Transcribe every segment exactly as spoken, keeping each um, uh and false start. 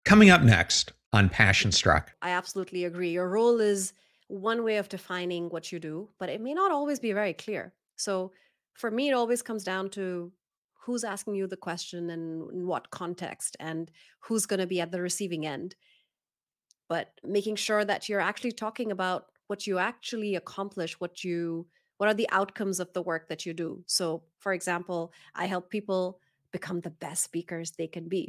Coming up next on Passion Struck. I absolutely agree. Your role is one way of defining what you do, but it may not always be very clear. So for me, it always comes down to who's asking you the question and in what context and who's going to be at the receiving end. But making sure that you're actually talking about what you actually accomplish, what you what are the outcomes of the work that you do. So for example, I help people become the best speakers they can be.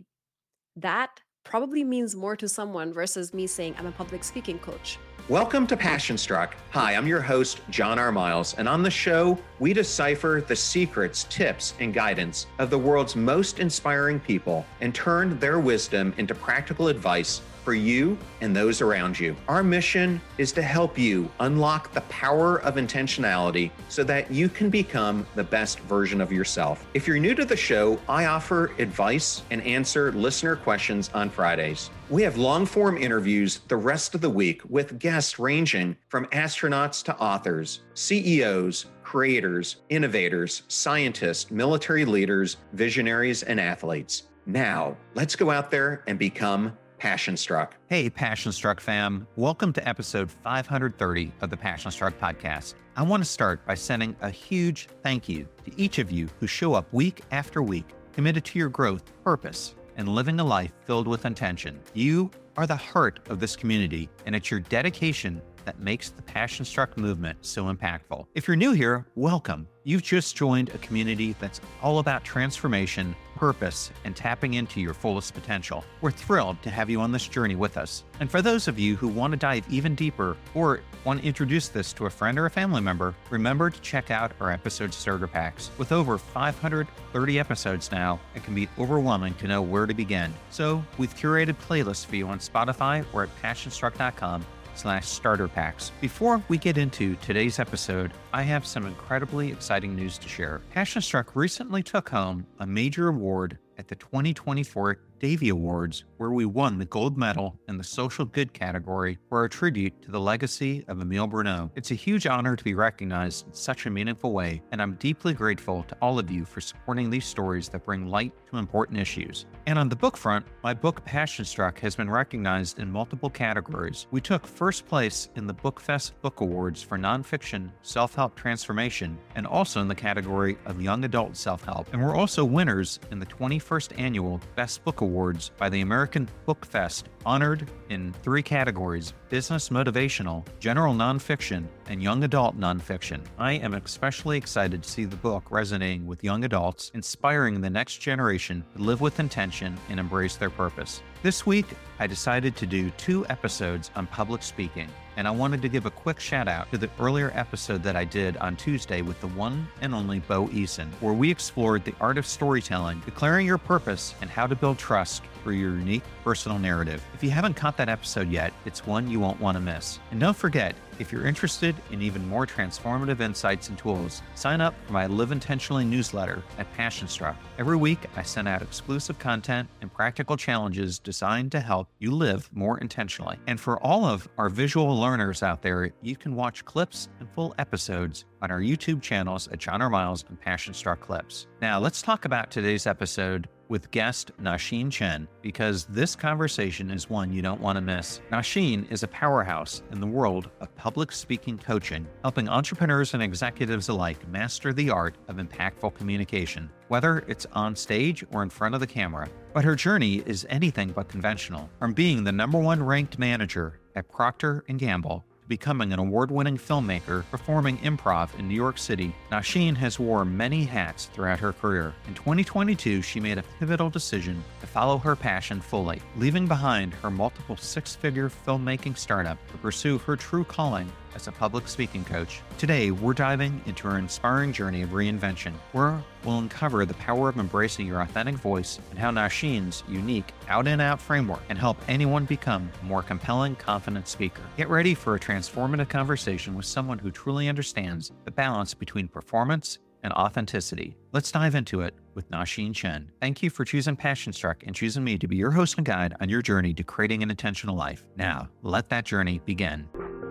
That probably means more to someone versus me saying I'm a public speaking coach. Welcome to Passion Struck. Hi, I'm your host, John R. Miles, and on the show, we decipher the secrets, tips, and guidance of the world's most inspiring people and turn their wisdom into practical advice for you and those around you. Our mission is to help you unlock the power of intentionality so that you can become the best version of yourself. If you're new to the show, I offer advice and answer listener questions on Fridays. We have long-form interviews the rest of the week with guests ranging from astronauts to authors, C E Os, creators, innovators, scientists, military leaders, visionaries, and athletes. Now, let's go out there and become Passion Struck. Hey, Passion Struck fam. Welcome to episode five hundred thirty of the Passion Struck podcast. I want to start by sending a huge thank you to each of you who show up week after week, committed to your growth, purpose, and living a life filled with intention. You are the heart of this community, and it's your dedication that makes the Passion Struck movement so impactful. If you're new here, welcome. You've just joined a community that's all about transformation, purpose, and tapping into your fullest potential. We're thrilled to have you on this journey with us. And for those of you who want to dive even deeper or want to introduce this to a friend or a family member, remember to check out our episode starter packs. With over five hundred thirty episodes now, it can be overwhelming to know where to begin. So we've curated playlists for you on Spotify or at passionstruck dot com slash starter packs. Before we get into today's episode, I have some incredibly exciting news to share. Passion Struck recently took home a major award at the twenty twenty-four Davey Awards, where we won the gold medal in the social good category for our tribute to the legacy of Emile Bruneau. It's a huge honor to be recognized in such a meaningful way, and I'm deeply grateful to all of you for supporting these stories that bring light to important issues. And on the book front, my book Passion Struck has been recognized in multiple categories. We took first place in the BookFest Book Awards for nonfiction self-help transformation, and also in the category of young adult self-help. And we're also winners in the twenty-first annual Best Book Awards by the American Book Fest, honored in three categories: business motivational, general nonfiction, and young adult nonfiction. I am especially excited to see the book resonating with young adults, inspiring the next generation to live with intention and embrace their purpose. This week, I decided to do two episodes on public speaking, and I wanted to give a quick shout out to the earlier episode that I did on Tuesday with the one and only Bo Eason, where we explored the art of storytelling, declaring your purpose, and how to build trust through your unique personal narrative. If you haven't caught that episode yet, it's one you won't want to miss. And don't forget, if you're interested in even more transformative insights and tools, sign up for my Live Intentionally newsletter at Passion Struck. Every week, I send out exclusive content and practical challenges designed to help you live more intentionally. And for all of our visual learners out there, you can watch clips and full episodes on our YouTube channels at John R. Miles and Passion Struck Clips. Now, let's talk about today's episode with guest Nasheen Chen, because this conversation is one you don't want to miss. Nasheen is a powerhouse in the world of public speaking coaching, helping entrepreneurs and executives alike master the art of impactful communication, whether it's on stage or in front of the camera. But her journey is anything but conventional. From being the number one ranked manager at Procter and Gamble, becoming an award-winning filmmaker, performing improv in New York City, Nasheen has worn many hats throughout her career. In twenty twenty-two, she made a pivotal decision to follow her passion fully, leaving behind her multiple six-figure filmmaking startup to pursue her true calling as a public speaking coach. Today, we're diving into her inspiring journey of reinvention, where we'll uncover the power of embracing your authentic voice and how Nasheen's unique out-and-out framework can help anyone become a more compelling, confident speaker. Get ready for a transformative conversation with someone who truly understands the balance between performance and authenticity. Let's dive into it with Nasheen Chen. Thank you for choosing Passion Struck and choosing me to be your host and guide on your journey to creating an intentional life. Now, let that journey begin.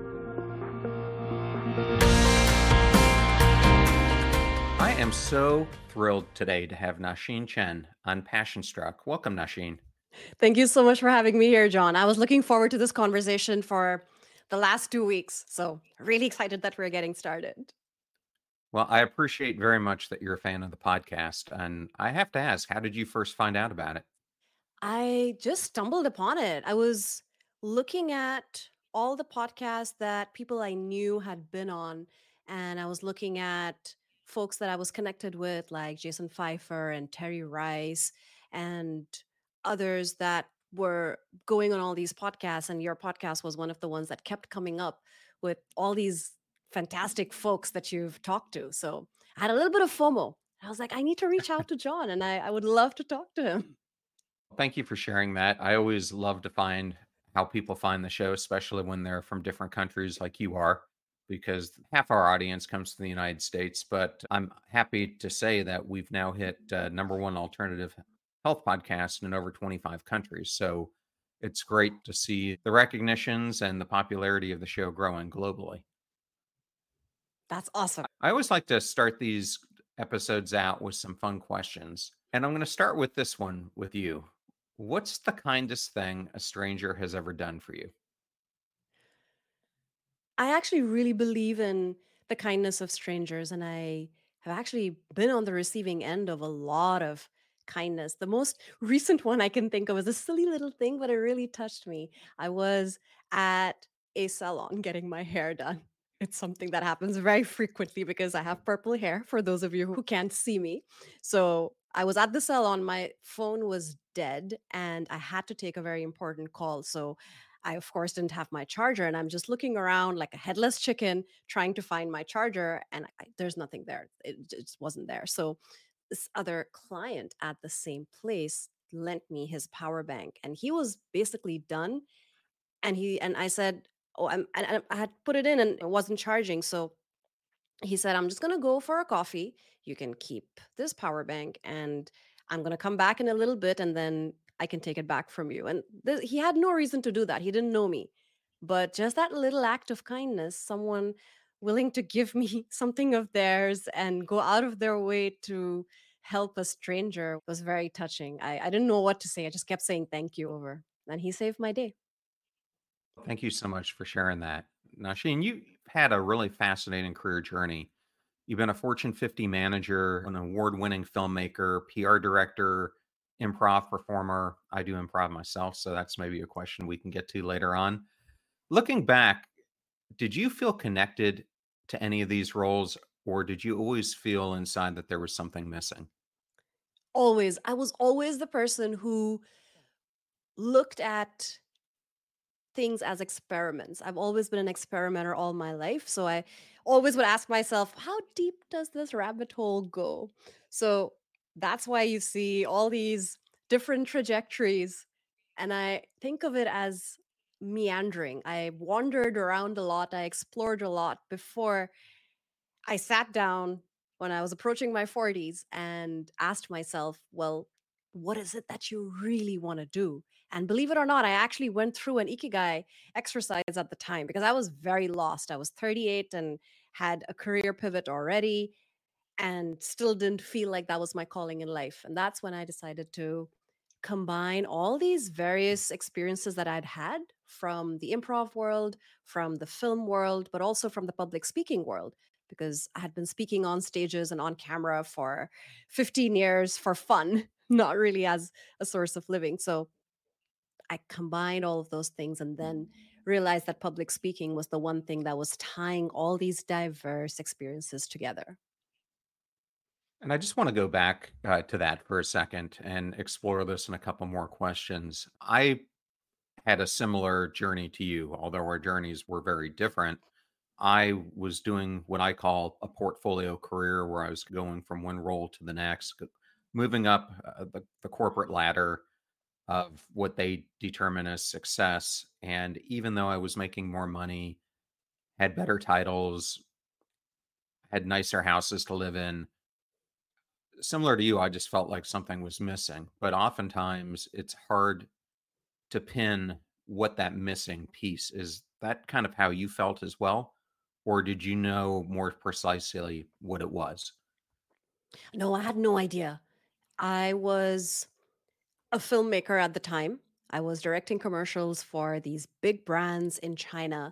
I am so thrilled today to have Nasheen Chen on Passion Struck. Welcome, Nasheen. Thank you so much for having me here, John. I was looking forward to this conversation for the last two weeks. So, really excited that we're getting started. Well, I appreciate very much that you're a fan of the podcast. And I have to ask, how did you first find out about it? I just stumbled upon it. I was looking at all the podcasts that people I knew had been on, and I was looking at folks that I was connected with, like Jason Pfeiffer and Terry Rice, and others that were going on all these podcasts. And your podcast was one of the ones that kept coming up with all these fantastic folks that you've talked to. So I had a little bit of FOMO. I was like, I need to reach out to John, and I, I would love to talk to him. Thank you for sharing that. I always love to find how people find the show, especially when they're from different countries like you are, because half our audience comes to the United States. But I'm happy to say that we've now hit uh, number one alternative health podcast in over twenty-five countries. So it's great to see the recognitions and the popularity of the show growing globally. That's awesome. I always like to start these episodes out with some fun questions. And I'm going to start with this one with you. What's the kindest thing a stranger has ever done for you? I actually really believe in the kindness of strangers, and I have actually been on the receiving end of a lot of kindness. The most recent one I can think of is a silly little thing, but it really touched me. I was at a salon getting my hair done. It's something that happens very frequently because I have purple hair, for those of you who can't see me. So I was at the salon, my phone was dead, and I had to take a very important call. So I, of course, didn't have my charger, and I'm just looking around like a headless chicken trying to find my charger, and I, there's nothing there. It just wasn't there. So this other client at the same place lent me his power bank, and he was basically done. And he and I said, "Oh, I'm," and I had put it in, and it wasn't charging. So he said, I'm just going to go for a coffee. You can keep this power bank, and I'm going to come back in a little bit, and then I can take it back from you. And th- he had no reason to do that. He didn't know me. But just that little act of kindness, someone willing to give me something of theirs and go out of their way to help a stranger, was very touching. I, I didn't know what to say. I just kept saying thank you over. And he saved my day. Thank you so much for sharing that. Now, Shane, you've had a really fascinating career journey. You've been a Fortune fifty manager, an award winning filmmaker, P R director, improv performer. I do improv myself, so that's maybe a question we can get to later on. Looking back, did you feel connected to any of these roles, or did you always feel inside that there was something missing? Always. I was always the person who looked at things as experiments. I've always been an experimenter all my life. So I always would ask myself, how deep does this rabbit hole go? So that's why you see all these different trajectories. And I think of it as meandering. I wandered around a lot, I explored a lot before I sat down when I was approaching my forties and asked myself, well, what is it that you really want to do? And believe it or not, I actually went through an Ikigai exercise at the time because I was very lost. I was thirty-eight and had a career pivot already and still didn't feel like that was my calling in life. And that's when I decided to combine all these various experiences that I'd had from the improv world, from the film world, but also from the public speaking world, because I had been speaking on stages and on camera for fifteen years for fun, not really as a source of living. So I combined all of those things and then realized that public speaking was the one thing that was tying all these diverse experiences together. And I just want to go back uh, to that for a second and explore this in a couple more questions. I had a similar journey to you, although our journeys were very different. I was doing what I call a portfolio career where I was going from one role to the next, g- moving up uh, the, the corporate ladder of what they determine as success. And even though I was making more money, had better titles, had nicer houses to live in, similar to you, I just felt like something was missing. But oftentimes it's hard to pin what that missing piece is. That kind of how you felt as well? Or did you know more precisely what it was? No, I had no idea. I was a filmmaker at the time. I was directing commercials for these big brands in China.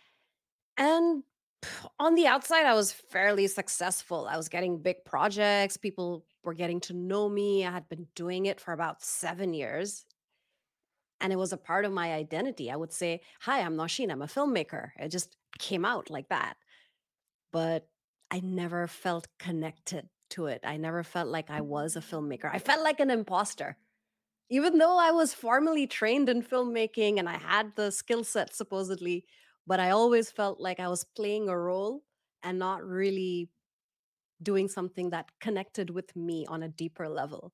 And pff, on the outside, I was fairly successful. I was getting big projects. People were getting to know me. I had been doing it for about seven years. And it was a part of my identity. I would say, "Hi, I'm Nosheen. I'm a filmmaker." It just came out like that. But I never felt connected to it. I never felt like I was a filmmaker. I felt like an imposter. Even though I was formally trained in filmmaking and I had the skill set supposedly, but I always felt like I was playing a role and not really doing something that connected with me on a deeper level.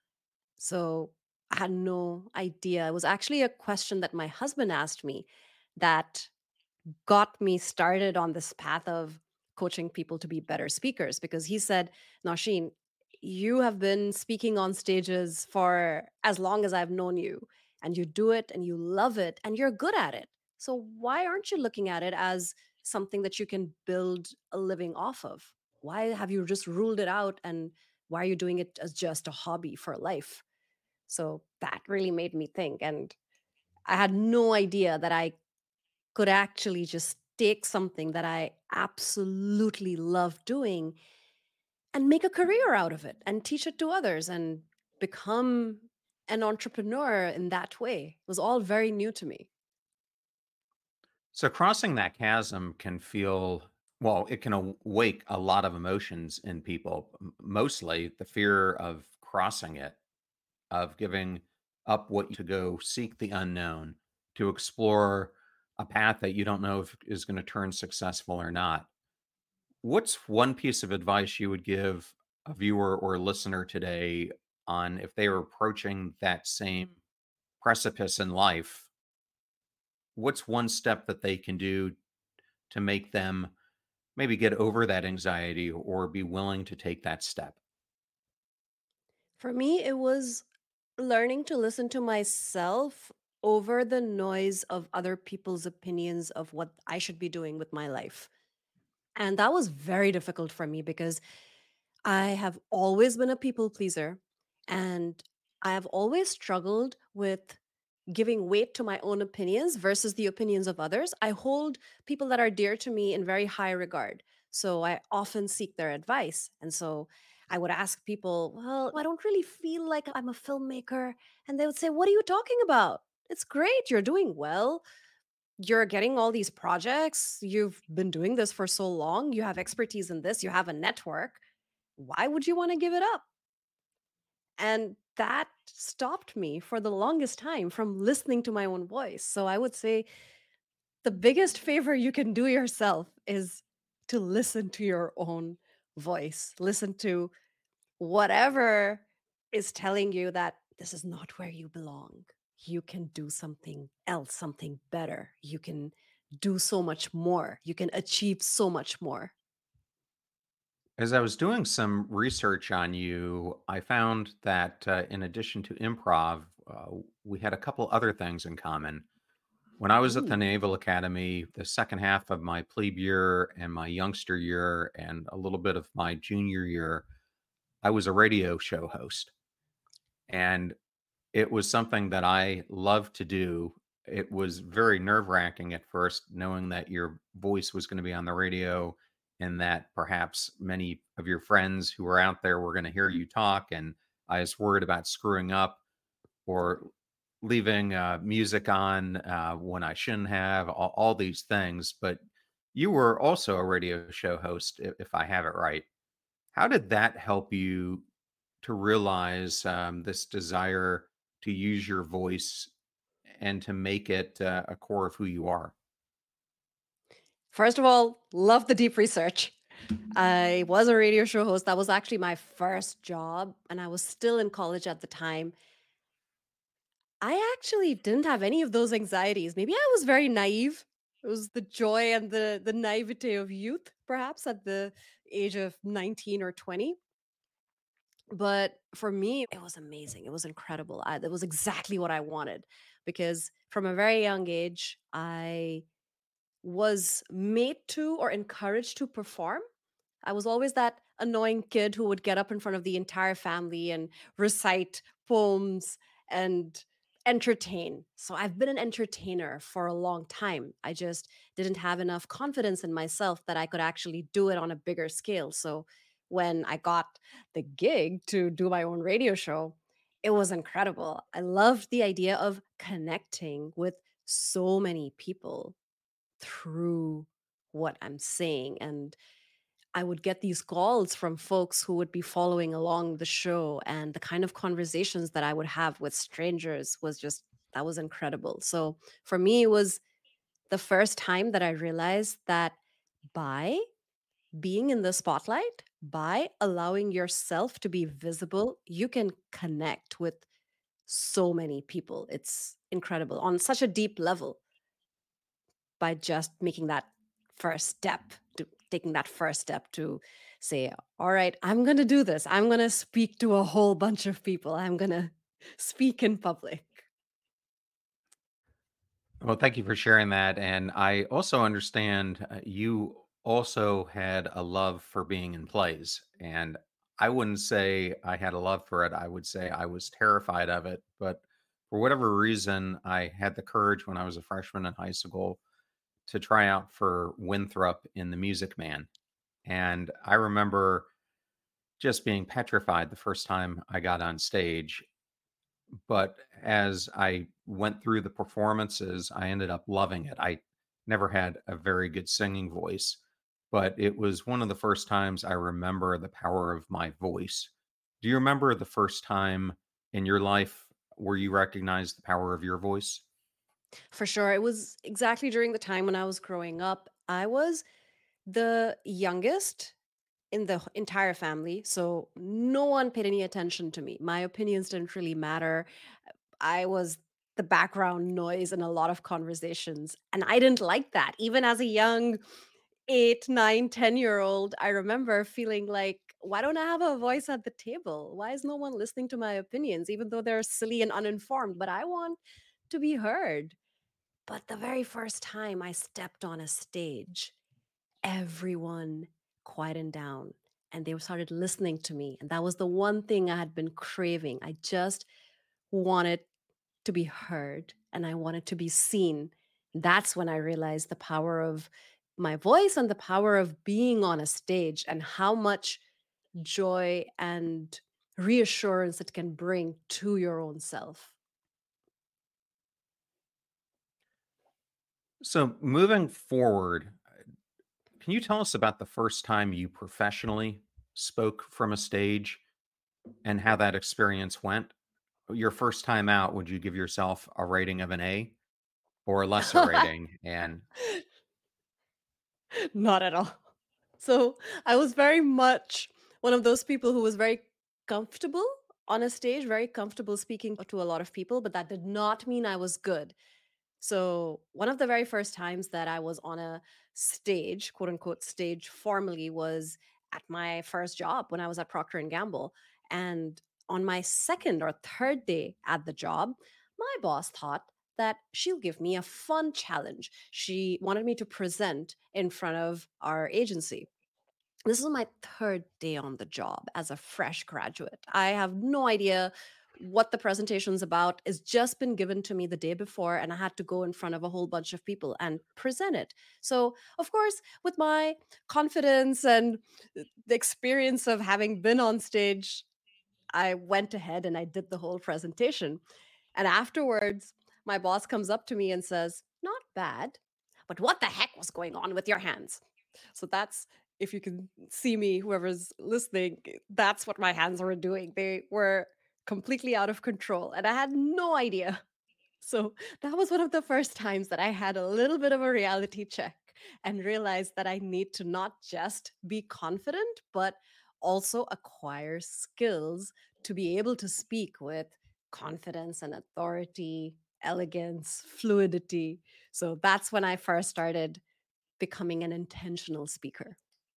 So I had no idea. It was actually a question that my husband asked me that got me started on this path of coaching people to be better speakers because he said, Nausheen, you have been speaking on stages for as long as I've known you, and you do it and you love it and you're good at it. So why aren't you looking at it as something that you can build a living off of? Why have you just ruled it out and why are you doing it as just a hobby for life? So that really made me think. And I had no idea that I could actually just take something that I absolutely love doing and make a career out of it and teach it to others and become an entrepreneur in that way. It was all very new to me. So crossing that chasm can feel, well, it can awake a lot of emotions in people, m- mostly the fear of crossing it, of giving up what to go seek the unknown, to explore a path that you don't know if is going to turn successful or not. What's one piece of advice you would give a viewer or a listener today on if they are approaching that same precipice in life? What's one step that they can do to make them maybe get over that anxiety or be willing to take that step? For me, it was learning to listen to myself over the noise of other people's opinions of what I should be doing with my life. And that was very difficult for me because I have always been a people pleaser and I have always struggled with giving weight to my own opinions versus the opinions of others. I hold people that are dear to me in very high regard. So I often seek their advice. And so I would ask people, well, I don't really feel like I'm a filmmaker. And they would say, what are you talking about? It's great. You're doing well. You're getting all these projects. You've been doing this for so long. You have expertise in this. You have a network. Why would you want to give it up? And that stopped me for the longest time from listening to my own voice. So I would say the biggest favor you can do yourself is to listen to your own voice. Listen to whatever is telling you that this is not where you belong. You can do something else, something better. You can do so much more. You can achieve so much more. As I was doing some research on you, I found that uh, in addition to improv, uh, we had a couple other things in common. When I was at the Ooh. Naval Academy, the second half of my plebe year and my youngster year, and a little bit of my junior year, I was a radio show host. And it was something that I loved to do. It was very nerve wracking at first, knowing that your voice was going to be on the radio and that perhaps many of your friends who were out there were going to hear you talk. And I was worried about screwing up or leaving uh, music on uh, when I shouldn't have, all, all these things. But you were also a radio show host, if, if I have it right. How did that help you to realize um, this desire to use your voice and to make it uh, a core of who you are? First of all, love the deep research. I was a radio show host. That was actually my first job, and I was still in college at the time. I actually didn't have any of those anxieties. Maybe I was very naive. It was the joy and the the naivete of youth, perhaps at the age of nineteen or twenty. But for me, it was amazing. It was incredible. I, that was exactly what I wanted because from a very young age, I was made to or encouraged to perform. I was always that annoying kid who would get up in front of the entire family and recite poems and entertain. So I've been an entertainer for a long time. I just didn't have enough confidence in myself that I could actually do it on a bigger scale. So when I got the gig to do my own radio show, it was incredible. I loved the idea of connecting with so many people through what I'm saying. And I would get these calls from folks who would be following along the show, and the kind of conversations that I would have with strangers was just, that was incredible. So for me, it was the first time that I realized that by being in the spotlight, by allowing yourself to be visible, you can connect with so many people. It's incredible on such a deep level by just making that first step, to taking that first step to say, all right, I'm going to do this. I'm going to speak to a whole bunch of people. I'm going to speak in public. Well, thank you for sharing that. And I also understand uh, you also had a love for being in plays. And I wouldn't say I had a love for it. I would say I was terrified of it. But for whatever reason, I had the courage when I was a freshman in high school to try out for Winthrop in The Music Man. And I remember just being petrified the first time I got on stage. But as I went through the performances, I ended up loving it. I never had a very good singing voice, but it was one of the first times I remember the power of my voice. Do you remember the first time in your life where you recognized the power of your voice? For sure. It was exactly during the time when I was growing up. I was the youngest in the h- entire family. So no one paid any attention to me. My opinions didn't really matter. I was the background noise in a lot of conversations. And I didn't like that. Even as a young eight, nine, ten year old, I remember feeling like, why don't I have a voice at the table? Why is no one listening to my opinions, even though they're silly and uninformed? But I want to be heard. But the very first time I stepped on a stage, everyone quietened down and they started listening to me. And that was the one thing I had been craving. I just wanted to be heard and I wanted to be seen. That's when I realized the power of my voice and the power of being on a stage and how much joy and reassurance it can bring to your own self. So, moving forward, can you tell us about the first time you professionally spoke from a stage and how that experience went? Your first time out, would you give yourself a rating of an A or a lesser rating? And Not at all. So I was very much one of those people who was very comfortable on a stage, very comfortable speaking to a lot of people, but that did not mean I was good. So one of the very first times that I was on a stage, quote unquote stage formally, was at my first job when I was at Procter and Gamble. And on my second or third day at the job, my boss thought that she'll give me a fun challenge. She wanted me to present in front of our agency. This is my third day on the job as a fresh graduate. I have no idea what the presentation's about. It's just been given to me the day before, and I had to go in front of a whole bunch of people and present it. So, of course, with my confidence and uh, the experience of having been on stage, I went ahead and I did the whole presentation. And afterwards, my boss comes up to me and says, not bad, but what the heck was going on with your hands? So that's, if you can see me, whoever's listening, that's what my hands were doing. They were completely out of control and I had no idea. So that was one of the first times that I had a little bit of a reality check and realized that I need to not just be confident, but also acquire skills to be able to speak with confidence and authority, elegance, fluidity. So that's when I first started becoming an intentional speaker.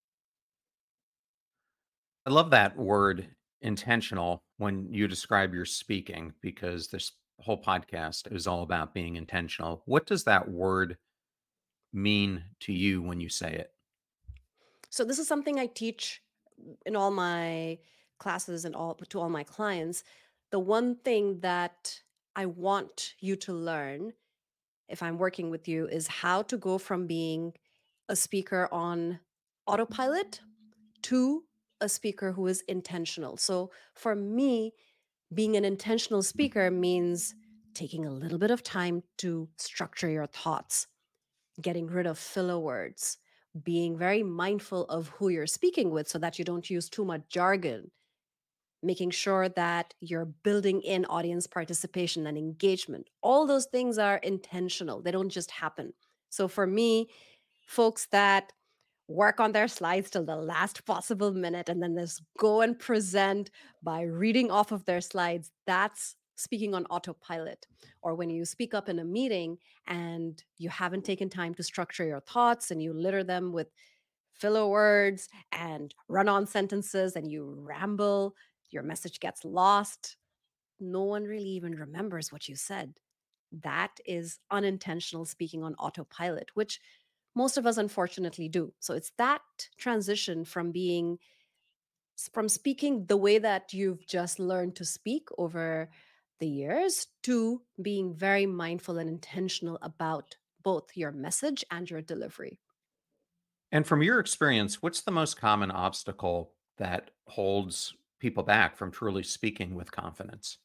I love that word intentional when you describe your speaking because this whole podcast is all about being intentional. What does that word mean to you when you say it? So this is something I teach in all my classes and all to all my clients. The one thing that I want you to learn if I'm working with you is how to go from being a speaker on autopilot to a speaker who is intentional. So for me, being an intentional speaker means taking a little bit of time to structure your thoughts, getting rid of filler words, being very mindful of who you're speaking with so that you don't use too much jargon, making sure that you're building in audience participation and engagement. All those things are intentional, they don't just happen. So for me, folks that work on their slides till the last possible minute and then just go and present by reading off of their slides, that's speaking on autopilot. Or when you speak up in a meeting and you haven't taken time to structure your thoughts and you litter them with filler words and run on sentences and you ramble, your message gets lost. No one really even remembers what you said. That is unintentional speaking on autopilot, which most of us unfortunately do. So it's that transition from being from speaking the way that you've just learned to speak over the years to being very mindful and intentional about both your message and your delivery. And from your experience, what's the most common obstacle that holds people back from truly speaking with confidence?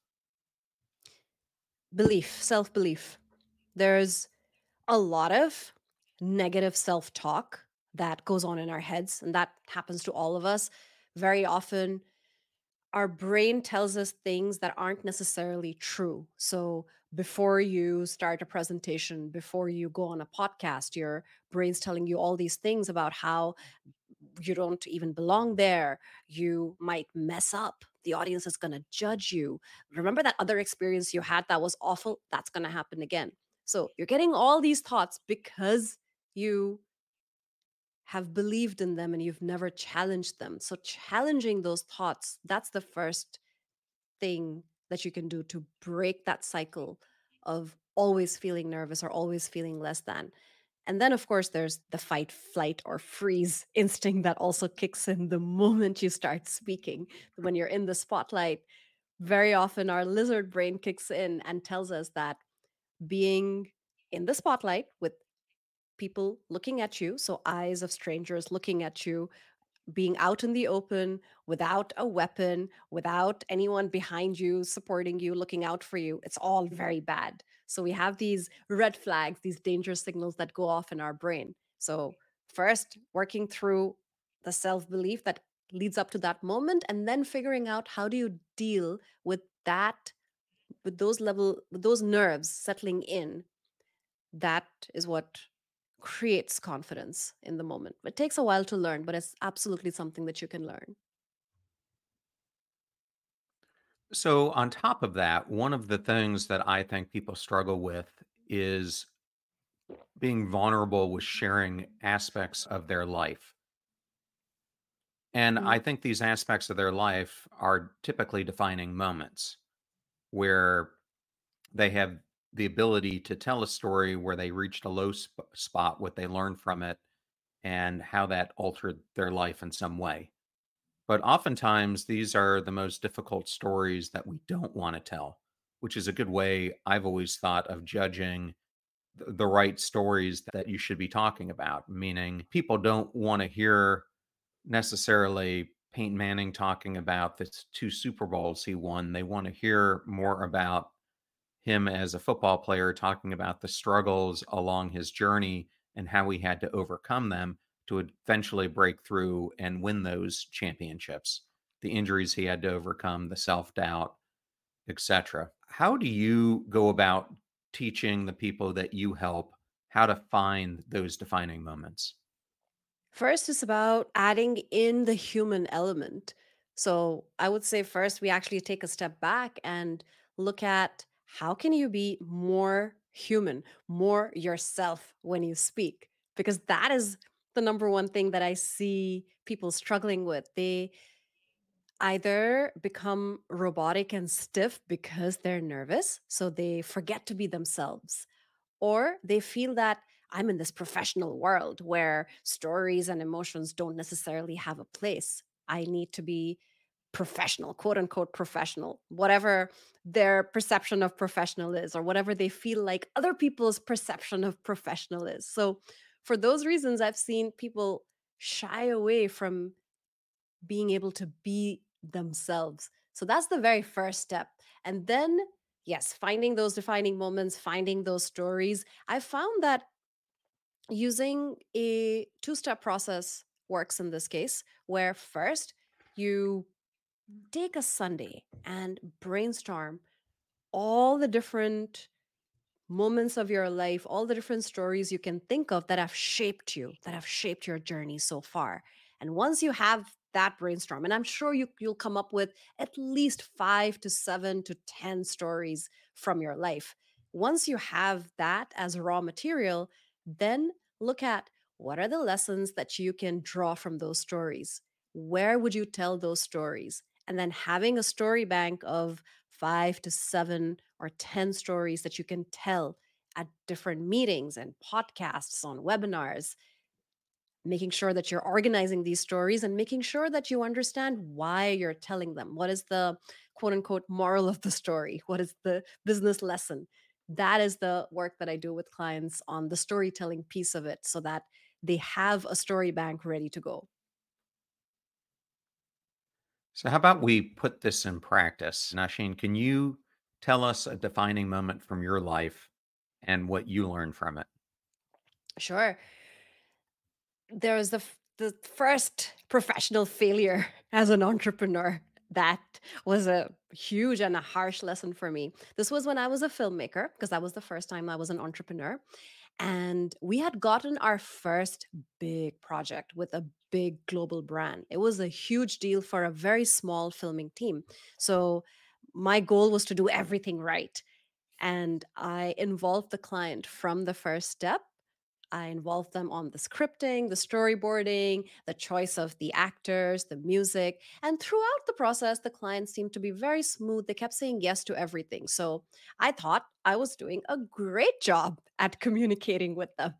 Belief, self belief. There's a lot of negative self talk that goes on in our heads, and that happens to all of us. Very often, our brain tells us things that aren't necessarily true. So, before you start a presentation, before you go on a podcast, your brain's telling you all these things about how you don't even belong there. You might mess up. The audience is going to judge you. Remember that other experience you had that was awful? That's going to happen again. So you're getting all these thoughts because you have believed in them and you've never challenged them. So challenging those thoughts, that's the first thing that you can do to break that cycle of always feeling nervous or always feeling less than. And then, of course, there's the fight, flight, or freeze instinct that also kicks in the moment you start speaking. When you're in the spotlight, very often our lizard brain kicks in and tells us that being in the spotlight with people looking at you, so eyes of strangers looking at you, being out in the open without a weapon, without anyone behind you supporting you, looking out for you, it's all very bad. So we have these red flags, these danger signals that go off in our brain. So, first, working through the self belief that leads up to that moment, and then figuring out how do you deal with that, with those level, with those nerves settling in. That is what creates confidence in the moment. It takes a while to learn, but it's absolutely something that you can learn. So, on top of that, one of the things that I think people struggle with is being vulnerable with sharing aspects of their life. And I Mhm. think these aspects of their life are typically defining moments where they have the ability to tell a story where they reached a low sp- spot, what they learned from it, and how that altered their life in some way. But oftentimes, these are the most difficult stories that we don't want to tell, which is a good way I've always thought of judging th- the right stories that you should be talking about. Meaning, people don't want to hear necessarily Peyton Manning talking about the s- two Super Bowls he won. They want to hear more about him as a football player talking about the struggles along his journey and how he had to overcome them to eventually break through and win those championships, the injuries he had to overcome, the self-doubt, etc. How do you go about teaching the people that you help how to find those defining moments? First is about adding in the human element. So I would say first we actually take a step back and look at how can you be more human, more yourself when you speak? Because that is the number one thing that I see people struggling with. They either become robotic and stiff because they're nervous, so they forget to be themselves, or they feel that I'm in this professional world where stories and emotions don't necessarily have a place. I need to be professional, quote unquote professional, whatever their perception of professional is, or whatever they feel like other people's perception of professional is. So, for those reasons, I've seen people shy away from being able to be themselves. So, that's the very first step. And then, yes, finding those defining moments, finding those stories. I found that using a two step process works in this case, where first you take a Sunday and brainstorm all the different moments of your life, all the different stories you can think of that have shaped you, that have shaped your journey so far. And once you have that brainstorm, and I'm sure you, you'll come up with at least five to seven to ten stories from your life. Once you have that as raw material, then look at what are the lessons that you can draw from those stories. Where would you tell those stories? And then having a story bank of five to seven or ten stories that you can tell at different meetings and podcasts, on webinars, making sure that you're organizing these stories and making sure that you understand why you're telling them. What is the quote unquote moral of the story? What is the business lesson? That is the work that I do with clients on the storytelling piece of it, so that they have a story bank ready to go. So, how about we put this in practice? Nasheen, can you tell us a defining moment from your life and what you learned from it? Sure. There was the f- the first professional failure as an entrepreneur. That was a huge and a harsh lesson for me. This was when I was a filmmaker, because that was the first time I was an entrepreneur. And we had gotten our first big project with a big global brand. It was a huge deal for a very small filming team. So my goal was to do everything right. And I involved the client from the first step. I involved them on the scripting, the storyboarding, the choice of the actors, the music. And throughout the process, the clients seemed to be very smooth. They kept saying yes to everything. So I thought I was doing a great job at communicating with them.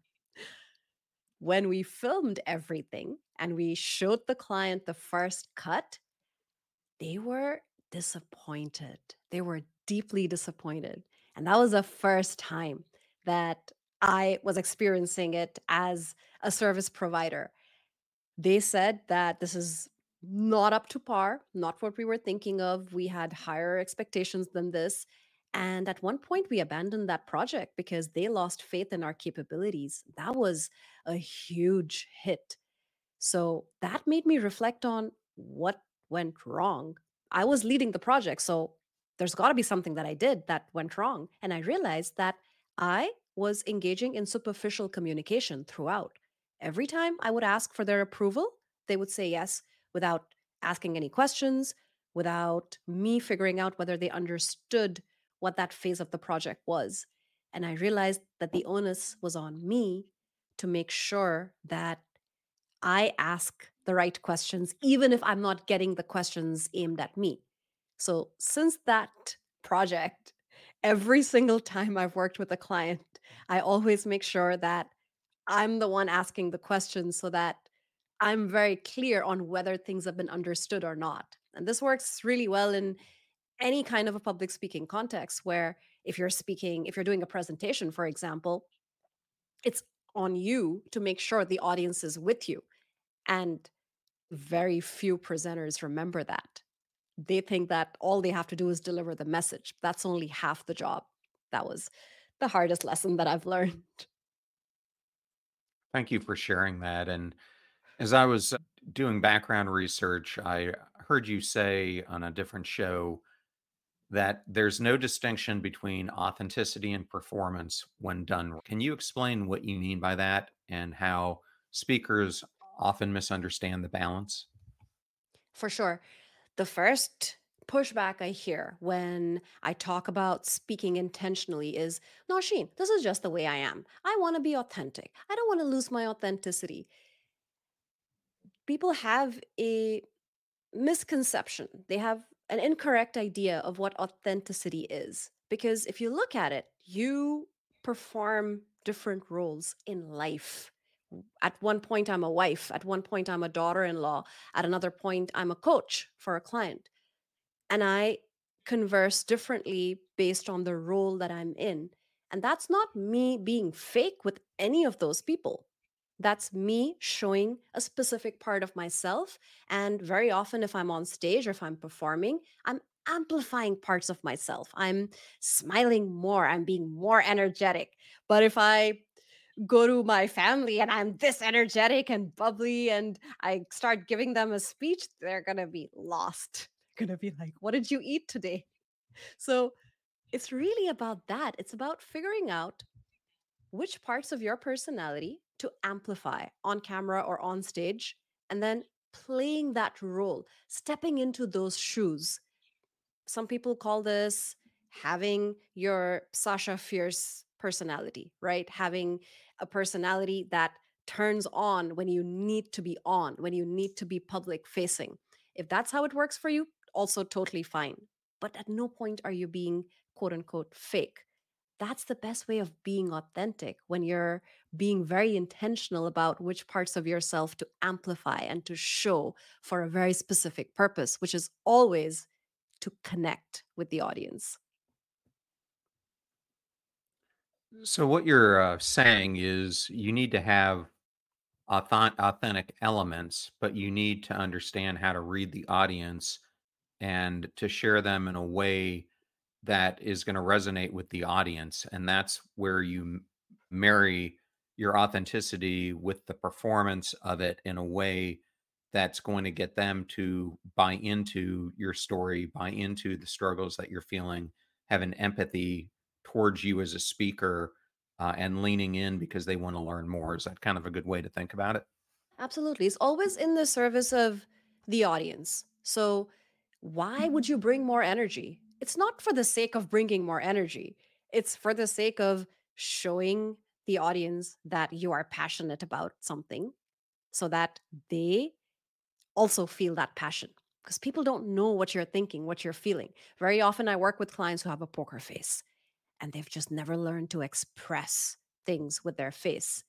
When we filmed everything and we showed the client the first cut, they were disappointed. They were deeply disappointed. And that was the first time that I was experiencing it as a service provider. They said that this is not up to par, not what we were thinking of. We had higher expectations than this. And at one point, we abandoned that project because they lost faith in our capabilities. That was a huge hit. So that made me reflect on what went wrong. I was leading the project, so there's got to be something that I did that went wrong. And I realized that I was engaging in superficial communication throughout. Every time I would ask for their approval, they would say yes without asking any questions, without me figuring out whether they understood what that phase of the project was. And I realized that the onus was on me to make sure that I ask the right questions, even if I'm not getting the questions aimed at me. So, since that project, every single time I've worked with a client, I always make sure that I'm the one asking the questions, so that I'm very clear on whether things have been understood or not. And this works really well in any kind of a public speaking context, where if you're speaking, if you're doing a presentation, for example, it's on you to make sure the audience is with you. And very few presenters remember that. They think that all they have to do is deliver the message. That's only half the job. That was the hardest lesson that I've learned. Thank you for sharing that. And as I was uh, doing background research, I heard you say on a different show that there's no distinction between authenticity and performance when done. Can you explain what you mean by that and how speakers often misunderstand the balance? For sure. The first pushback I hear when I talk about speaking intentionally is, no, Sheen, this is just the way I am. I want to be authentic. I don't want to lose my authenticity. People have a misconception. They have an incorrect idea of what authenticity is. Because if you look at it, you perform different roles in life At one point, I'm a wife. At one point, I'm a daughter in law. At another point, I'm a coach for a client. And I converse differently based on the role that I'm in. And that's not me being fake with any of those people. That's me showing a specific part of myself. And very often, if I'm on stage or if I'm performing, I'm amplifying parts of myself. I'm smiling more. I'm being more energetic. But if I go to my family and I'm this energetic and bubbly and I start giving them a speech, they're going to be lost. They're going to be like, what did you eat today? So it's really about that. It's about figuring out which parts of your personality to amplify on camera or on stage, and then playing that role, stepping into those shoes. Some people call this having your Sasha Fierce personality, right? Having a personality that turns on when you need to be on, when you need to be public facing. If that's how it works for you, also totally fine. But at no point are you being quote unquote fake. That's the best way of being authentic, when you're being very intentional about which parts of yourself to amplify and to show for a very specific purpose, which is always to connect with the audience. So, what you're uh, saying is you need to have authent- authentic elements, but you need to understand how to read the audience and to share them in a way that is going to resonate with the audience. And that's where you m- marry your authenticity with the performance of it in a way that's going to get them to buy into your story, buy into the struggles that you're feeling, have an empathy towards you as a speaker, uh, and leaning in because they want to learn more. Is that kind of a good way to think about it? Absolutely. It's always in the service of the audience. So, why would you bring more energy? It's not for the sake of bringing more energy, it's for the sake of showing the audience that you are passionate about something so that they also feel that passion. Because people don't know what you're thinking, what you're feeling. Very often, I work with clients who have a poker face and they've just never learned to express things with their face.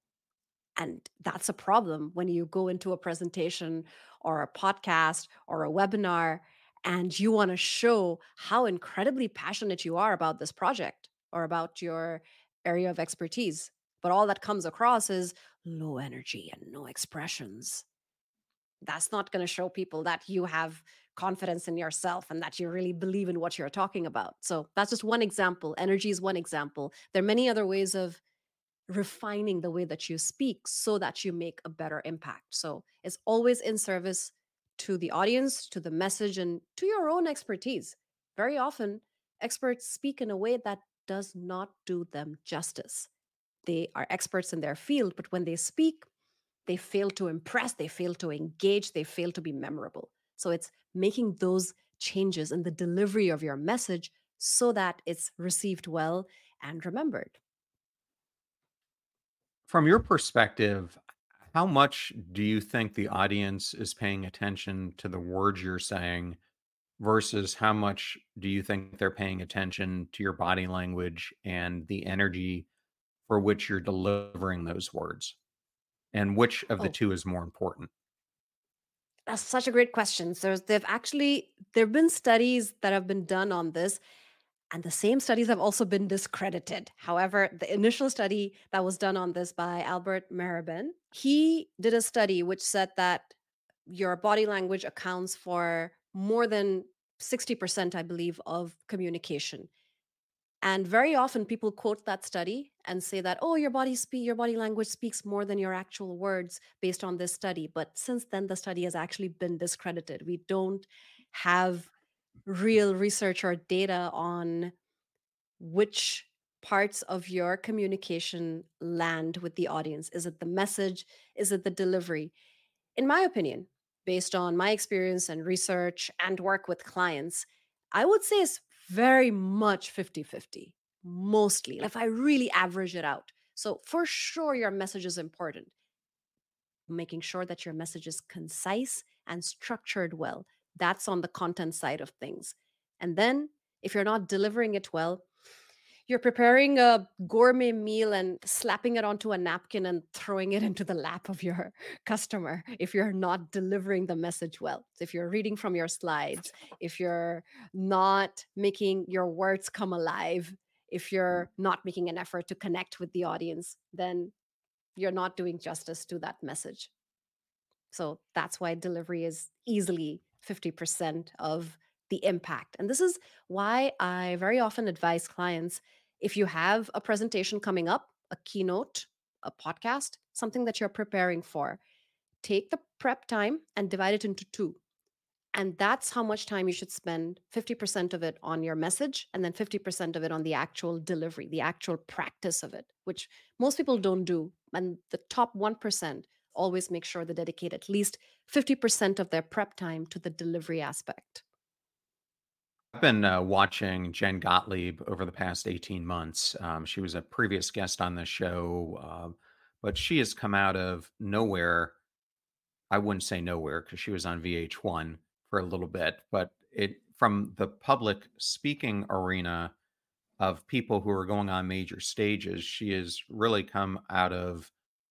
And that's a problem when you go into a presentation or a podcast or a webinar and you want to show how incredibly passionate you are about this project or about your area of expertise. But all that comes across is low energy and no expressions. That's not going to show people that you have confidence in yourself and that you really believe in what you're talking about. So that's just one example. Energy is one example. There are many other ways of refining the way that you speak so that you make a better impact. So it's always in service to the audience, to the message, and to your own expertise. Very often, experts speak in a way that does not do them justice. They are experts in their field, but when they speak, they fail to impress, they fail to engage, they fail to be memorable. So it's making those changes in the delivery of your message so that it's received well and remembered. From your perspective, how much do you think the audience is paying attention to the words you're saying versus how much do you think they're paying attention to your body language and the energy for which you're delivering those words? And which of the Oh, two is more important? that's such a great question. So there've actually there've been studies that have been done on this, and the same studies have also been discredited. However, the initial study that was done on this by Albert Mehraban, he did a study which said that your body language accounts for more than sixty percent, I believe, of communication. And very often people quote that study and say that, oh, your body speak your body language speaks more than your actual words based on this study. But since then, the study has actually been discredited. We don't have real research or data on which parts of your communication land with the audience. Is it the message? Is it the delivery? In my opinion, based on my experience and research and work with clients, I would say it's very much fifty-fifty. Mostly, if I really average it out. So, for sure, your message is important, making sure that your message is concise and structured well. That's on the content side of things. And then, if you're not delivering it well, You're preparing a gourmet meal and slapping it onto a napkin and throwing it into the lap of your customer if you're not delivering the message well. If you're reading from your slides, if you're not making your words come alive, if you're not making an effort to connect with the audience, then you're not doing justice to that message. So that's why delivery is easily fifty percent of the impact. And this is why I very often advise clients, if you have a presentation coming up, a keynote, a podcast, something that you're preparing for, take the prep time and divide it into two. And that's how much time you should spend: fifty percent of it on your message, and then fifty percent of it on the actual delivery, the actual practice of it, which most people don't do. And the top one percent always make sure they dedicate at least fifty percent of their prep time to the delivery aspect. I've been uh, watching Jen Gottlieb over the past eighteen months. Um, she was a previous guest on the show, uh, but she has come out of nowhere. I wouldn't say nowhere because she was on V H one for a little bit, but it from the public speaking arena of people who are going on major stages, she has really come out of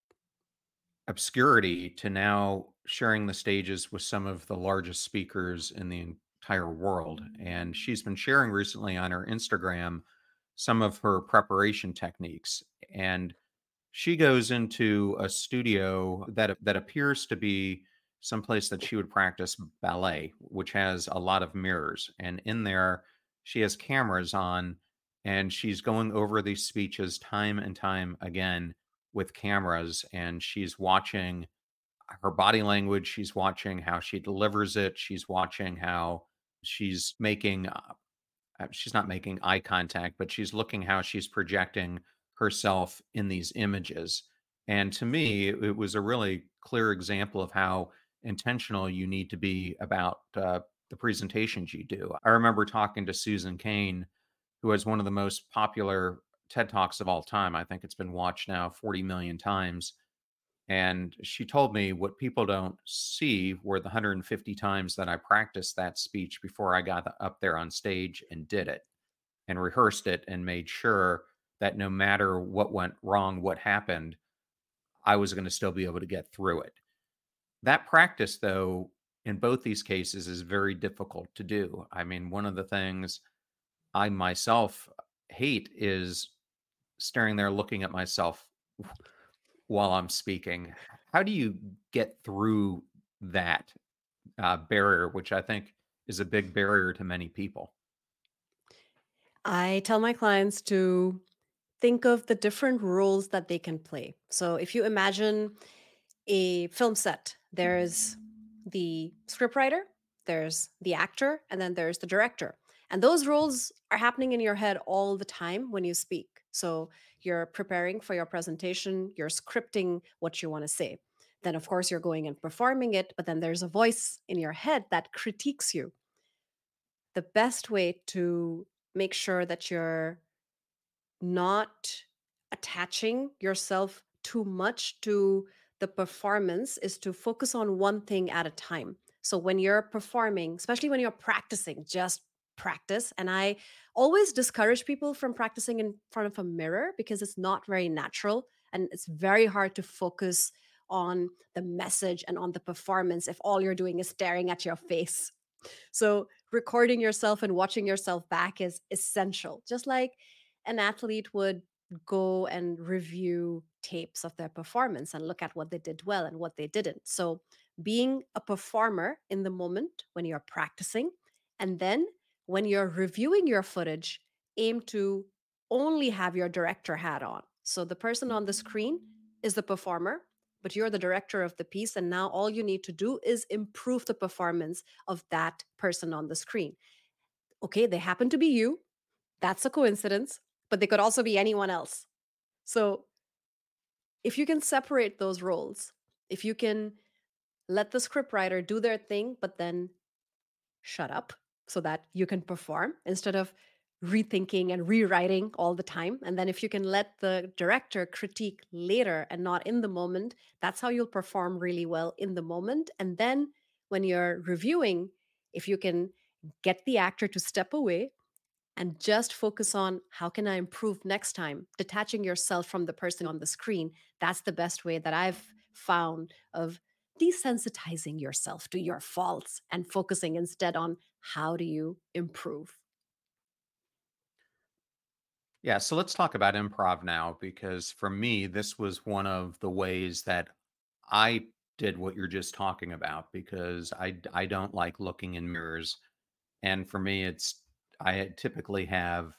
obscurity to now sharing the stages with some of the largest speakers in the entire world. And she's been sharing recently on her Instagram some of her preparation techniques. And she goes into a studio that that appears to be someplace that she would practice ballet, which has a lot of mirrors. And in there, she has cameras on, and she's going over these speeches time and time again with cameras. And she's watching her body language. She's watching how she delivers it. She's watching how she's making uh, uh, she's not making eye contact, but she's looking how she's projecting herself in these images. And to me, it, it was a really clear example of how intentional you need to be about uh, the presentations you do. I remember talking to Susan Cain, who has one of the most popular TED Talks of all time. I think it's been watched now forty million times. And she told me what people don't see were the one hundred fifty times that I practiced that speech before I got up there on stage and did it and rehearsed it and made sure that no matter what went wrong, what happened, I was going to still be able to get through it. That practice, though, in both these cases is very difficult to do. I mean, one of the things I myself hate is staring there looking at myself while I'm speaking. How do you get through that uh, barrier, which I think is a big barrier to many people? I tell my clients to think of the different roles that they can play. So if you imagine a film set, there's the scriptwriter, there's the actor, and then there's the director. And those roles are happening in your head all the time when you speak. So you're preparing for your presentation, you're scripting what you want to say. Then, of course, you're going and performing it, but then there's a voice in your head that critiques you. The best way to make sure that you're not attaching yourself too much to the performance is to focus on one thing at a time. So when you're performing, especially when you're practicing, just practice. And I always discourage people from practicing in front of a mirror because it's not very natural and it's very hard to focus on the message and on the performance if all you're doing is staring at your face. So recording yourself and watching yourself back is essential. Just like an athlete would go and review tapes of their performance and look at what they did well and what they didn't. So being a performer in the moment when you're practicing, and then when you're reviewing your footage, aim to only have your director hat on. So the person on the screen is the performer, but you're the director of the piece. And now all you need to do is improve the performance of that person on the screen. Okay, they happen to be you. That's a coincidence, but they could also be anyone else. So if you can separate those roles, if you can let the scriptwriter do their thing, but then shut up so that you can perform instead of rethinking and rewriting all the time. And then if you can let the director critique later and not in the moment, that's how you'll perform really well in the moment. And then when you're reviewing, if you can get the actor to step away, and just focus on how can I improve next time, detaching yourself from the person on the screen. That's the best way that I've found of desensitizing yourself to your faults and focusing instead on how do you improve. Yeah, so let's talk about improv now because for me, this was one of the ways that I did what you're just talking about because I d- I don't like looking in mirrors, and for me, it's I typically have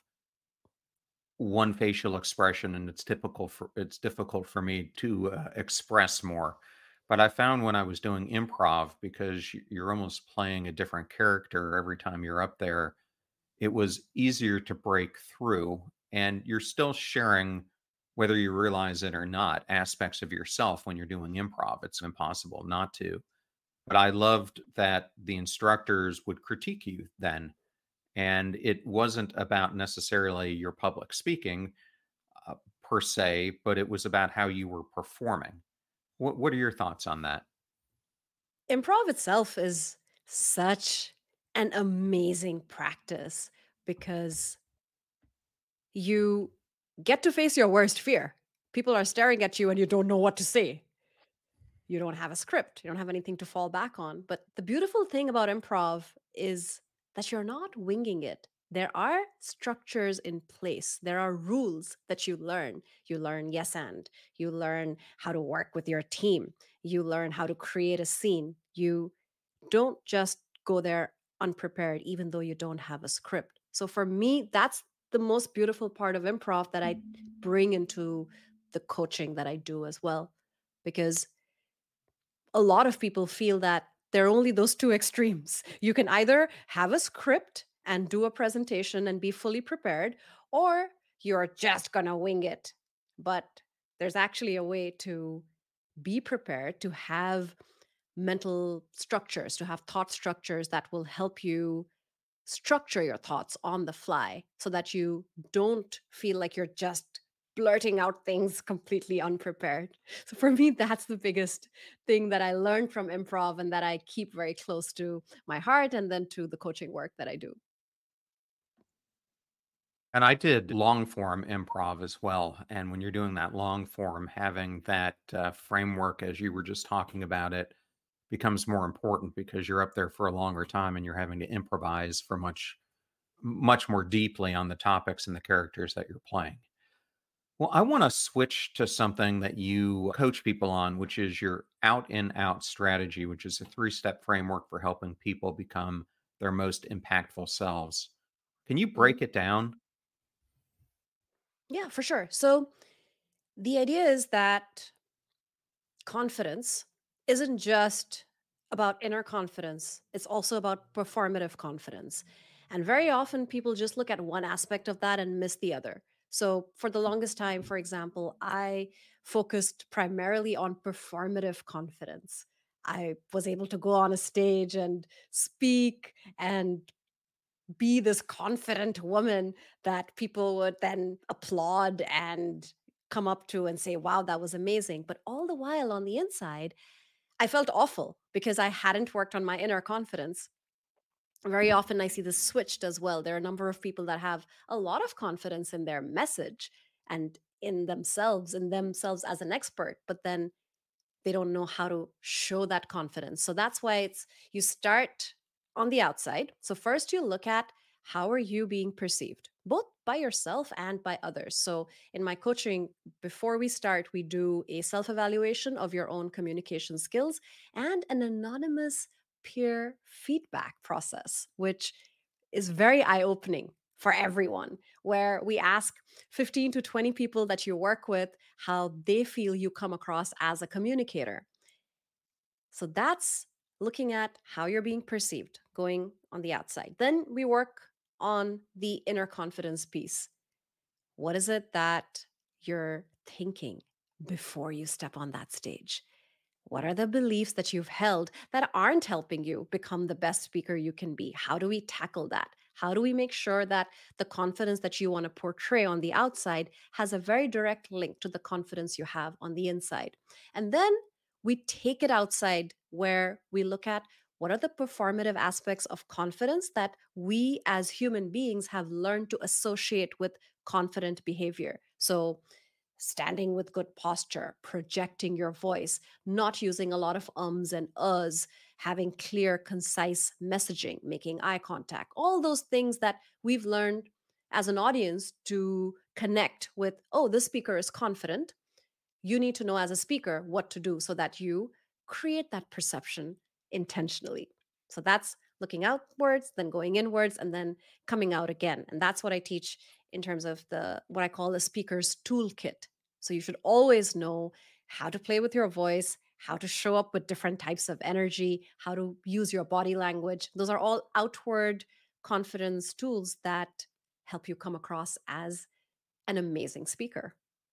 one facial expression, and it's typical for it's difficult for me to uh, express more. But I found when I was doing improv, because y- you're almost playing a different character every time you're up there, it was easier to break through, and you're still sharing, whether you realize it or not, aspects of yourself when you're doing improv. It's impossible not to. But I loved that the instructors would critique you then, and it wasn't about necessarily your public speaking uh, per se, but it was about how you were performing. What what are your thoughts on that? Improv itself is such an amazing practice because you get to face your worst fear. People are staring at you and you don't know what to say. You don't have a script, you don't have anything to fall back on. But the beautiful thing about improv is that you're not winging it. There are structures in place. There are rules that you learn. You learn yes and. You learn how to work with your team. You learn how to create a scene. You don't just go there unprepared, even though you don't have a script. So for me, that's the most beautiful part of improv that I bring into the coaching that I do as well. Because a lot of people feel that there are only those two extremes. You can either have a script and do a presentation and be fully prepared, or you're just going to wing it. But there's actually a way to be prepared, to have mental structures, to have thought structures that will help you structure your thoughts on the fly so that you don't feel like you're just blurting out things completely unprepared. So for me, that's the biggest thing that I learned from improv and that I keep very close to my heart and then to the coaching work that I do. And I did long form improv as well. And when you're doing that long form, having that uh, framework, as you were just talking about it, becomes more important because you're up there for a longer time and you're having to improvise for much, much more deeply on the topics and the characters that you're playing. Well, I want to switch to something that you coach people on, which is your out and out strategy, which is a three step framework for helping people become their most impactful selves. Can you Mhm. break it down? Yeah, for sure. So the idea is that confidence isn't just about inner confidence, it's also about performative confidence. And very often people just look at one aspect of that and miss the other. So, for the longest time, for example, I focused primarily on performative confidence. I was able to go on a stage and speak and be this confident woman that people would then applaud and come up to and say, wow, that was amazing. But all the while on the inside, I felt awful because I hadn't worked on my inner confidence. Very often, I see this switched as well. There are a number of people that have a lot of confidence in their message and in themselves, in themselves as an expert, but then they don't know how to show that confidence. So that's why it's you start on the outside. So first you look at how are you being perceived, both by yourself and by others. So in my coaching, before we start, we do a self-evaluation of your own communication skills and an anonymous peer feedback process, which is very eye-opening for everyone, where we ask fifteen to twenty people that you work with how they feel you come across as a communicator. So that's looking at how you're being perceived, going on the outside. Then we work on the inner confidence piece. What is it that you're thinking before you step on that stage? What are the beliefs that you've held that aren't helping you become the best speaker you can be? How do we tackle that? How do we make sure that the confidence that you want to portray on the outside has a very direct link to the confidence you have on the inside? And then we take it outside where we look at what are the performative aspects of confidence that we as human beings have learned to associate with confident behavior. So, standing with good posture, projecting your voice, not using a lot of ums and uhs, having clear, concise messaging, making eye contact, all those things that we've learned as an audience to connect with, oh, this speaker is confident. You need to know as a speaker what to do so that you create that perception intentionally. So that's looking outwards, then going inwards, and then coming out again. And that's what I teach in terms of the what I call the speaker's toolkit. So you should always know how to play with your voice, how to show up with different types of energy, how to use your body language. Those are all outward confidence tools that help you come across as an amazing speaker.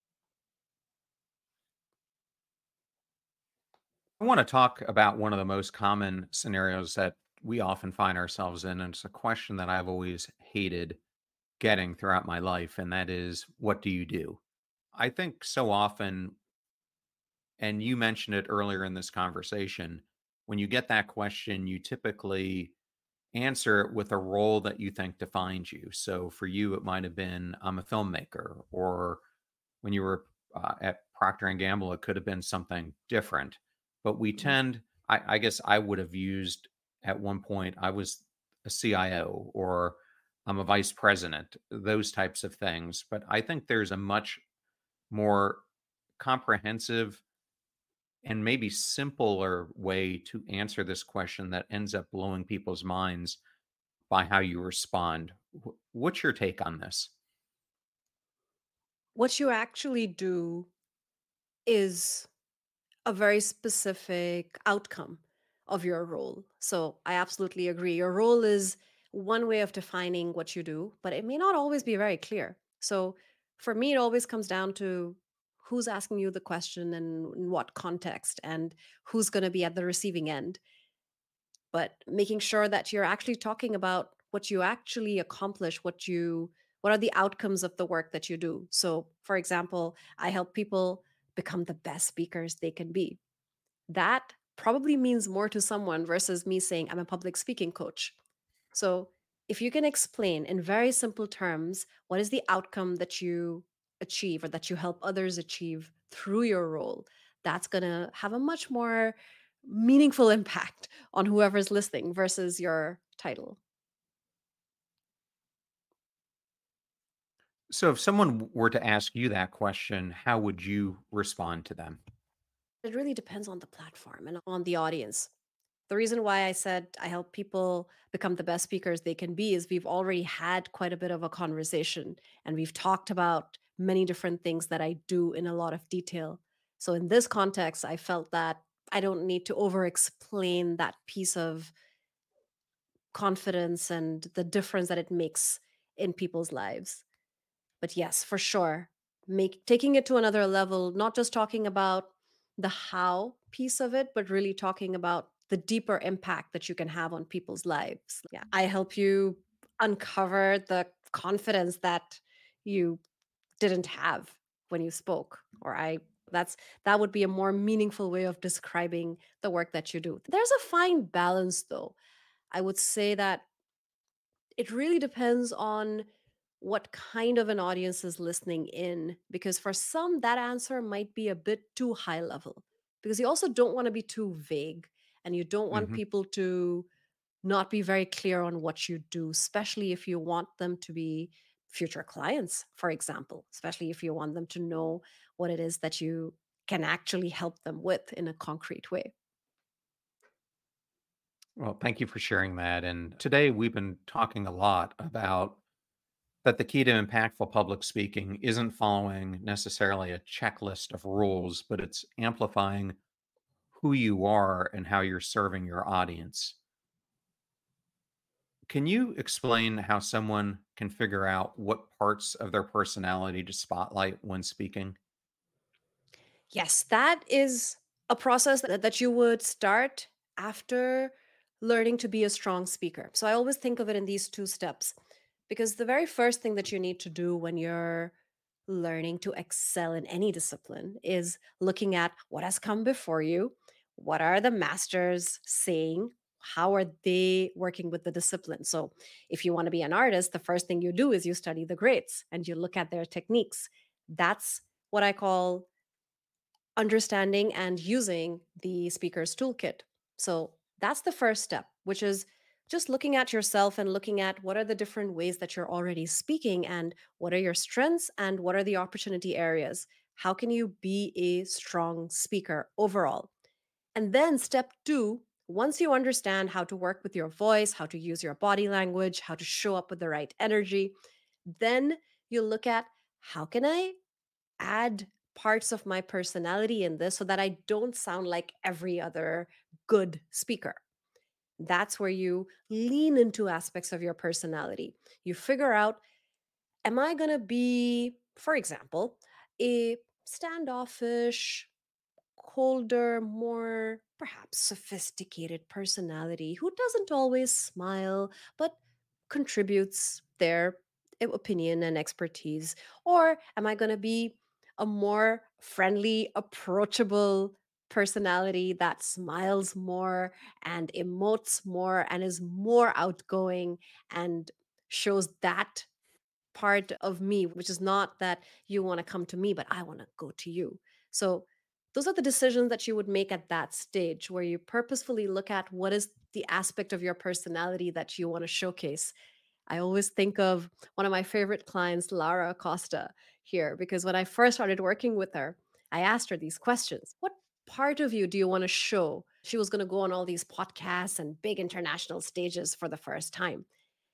I want to talk about one of the most common scenarios that we often find ourselves in. And it's a question that I've always hated getting throughout my life. And that is, what do you do? I think so often, and you mentioned it earlier in this conversation, when you get that question, you typically answer it with a role that you think defines you. So for you, it might have been, I'm a filmmaker, or when you were uh, at Procter and Gamble, it could have been something different. But we Mhm. tend, I, I guess I would have used at one point, I was a C I O or I'm a vice president, those types of things. But I think there's a much more comprehensive and maybe simpler way to answer this question that ends up blowing people's minds by how you respond. Wh- What's your take on this? What you actually do is a very specific outcome of your role. So I absolutely agree. Your role is one way of defining what you do, but it may not always be very clear. So for me, it always comes down to who's asking you the question and in what context and who's going to be at the receiving end. But making sure that you're actually talking about what you actually accomplish, what you what are the outcomes of the work that you do. So for example, I help people become the best speakers they can be. That probably means more to someone versus me saying I'm a public speaking coach. So, if you can explain in very simple terms what is the outcome that you achieve or that you help others achieve through your role, that's going to have a much more meaningful impact on whoever's listening versus your title. So, if someone were to ask you that question, how would you respond to them? It really depends on the platform and on the audience. The reason why I said I help people become the best speakers they can be is we've already had quite a bit of a conversation and we've talked about many different things that I do in a lot of detail. So, in this context, I felt that I don't need to over explain that piece of confidence and the difference that it makes in people's lives. But yes, for sure, make taking it to another level, not just talking about the how piece of it, but really talking about the deeper impact that you can have on people's lives. Yeah, I help you uncover the confidence that you didn't have when you spoke, or I that's that would be a more meaningful way of describing the work that you do. There's a fine balance though. I would say that it really depends on what kind of an audience is listening in, because for some, that answer might be a bit too high level, because you also don't want to be too vague and you don't want Hmm. people to not be very clear on what you do, especially if you want them to be future clients, for example, especially if you want them to know what it is that you can actually help them with in a concrete way. Well, thank you for sharing that. And today we've been talking a lot about that the key to impactful public speaking isn't following necessarily a checklist of rules, but it's amplifying who you are and how you're serving your audience. Can you explain how someone can figure out what parts of their personality to spotlight when speaking? Yes, that is a process that, that you would start after learning to be a strong speaker. So I always think of it in these two steps because the very first thing that you need to do when you're learning to excel in any discipline is looking at what has come before you, what are the masters saying, how are they working with the discipline? So if you want to be an artist, the first thing you do is you study the greats and you look at their techniques. That's what I call understanding and using the speaker's toolkit. So that's the first step, which is just looking at yourself and looking at what are the different ways that you're already speaking and what are your strengths and what are the opportunity areas. How can you be a strong speaker overall? And then step two, once you understand how to work with your voice, how to use your body language, how to show up with the right energy, then you look at how can I add parts of my personality in this so that I don't sound like every other good speaker. That's where you lean into aspects of your personality. You figure out, am I going to be, for example, a standoffish, colder, more perhaps sophisticated personality who doesn't always smile, but contributes their o- opinion and expertise? Or am I going to be a more friendly, approachable personality that smiles more and emotes more and is more outgoing and shows that part of me, which is not that you want to come to me, but I want to go to you. So, those are the decisions that you would make at that stage where you purposefully look at what is the aspect of your personality that you want to showcase. I always think of one of my favorite clients, Lara Acosta, here, because when I first started working with her, I asked her these questions. What part of you do you want to show? She was going to go on all these podcasts and big international stages for the first time.